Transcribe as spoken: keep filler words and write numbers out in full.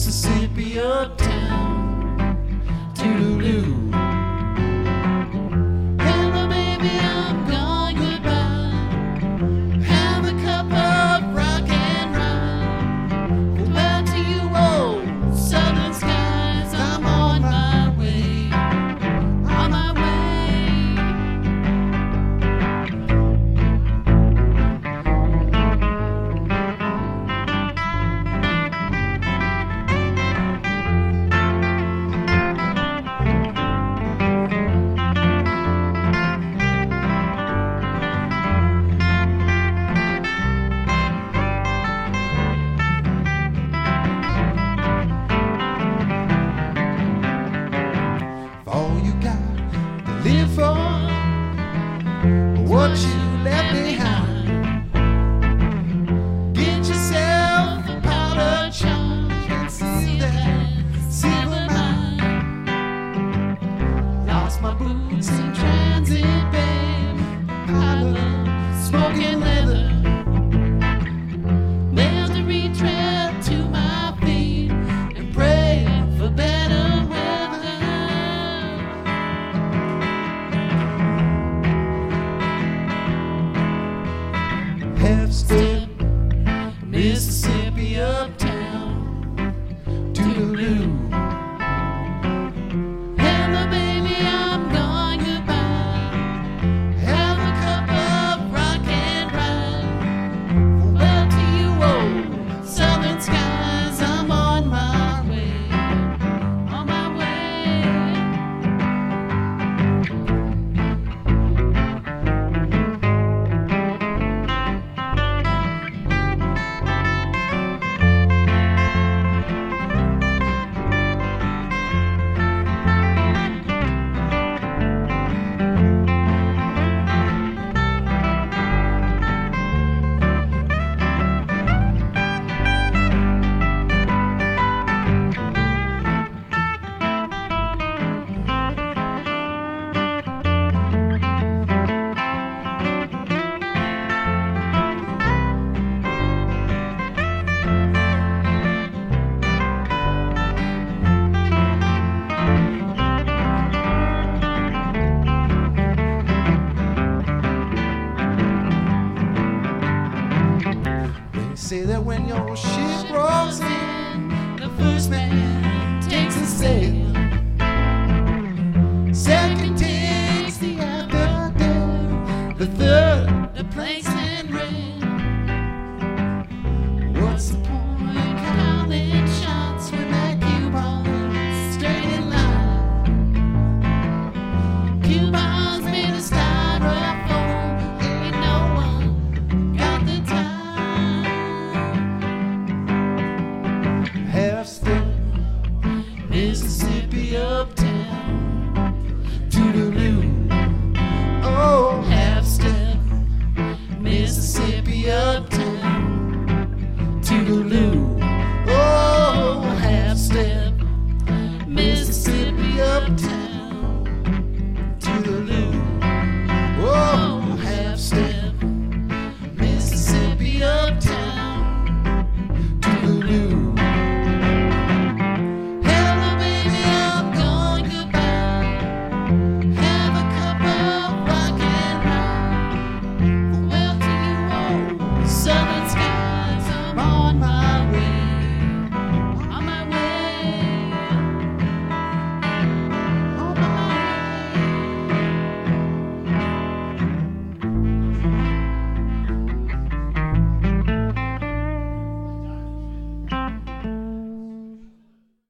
Mississippi uptown, toodaloo. Hello baby, I'm gone, goodbye. Have a cup of rock and rye. Goodbye to you old southern skies. I'm on my way, on my way. All you got to live for, what you left behind. Get yourself a powder charge and see that silver mine. Lost my boots in transit, babe. I love smoking leather. Nailed a retread to my feet and pray for better weather. Half step, Mississippi uptown, toodaloo. Hello baby, I'm gone, goodbye. Have a cup of rock and rye. Well to you old southern skies. I'm on my way, on my way. They say that when your ship rolls in, the first man takes a sail. Second takes the afterdeck. The third, the planks and rail. What's the point calling shots when that cue ball's straight in line? Cue ball's made of styrofoam. Ain't no one got the time. Half step, Mississippi uptown, toodaloo. Oh, half step, Mississippi uptown, toodaloo.